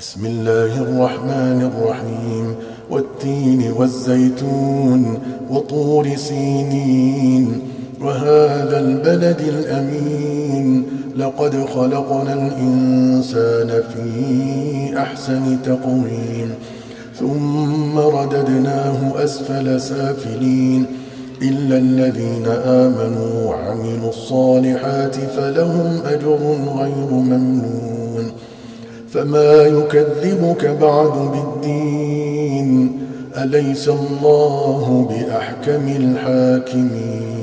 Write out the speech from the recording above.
بسم الله الرحمن الرحيم والتين والزيتون وطور سينين وهذا البلد الأمين لقد خلقنا الإنسان في أحسن تقويم ثم رددناه أسفل سافلين إلا الذين آمنوا وعملوا الصالحات فلهم أجر غير ممنون فما يكذبك بعد بالدين أليس الله بأحكم الحاكمين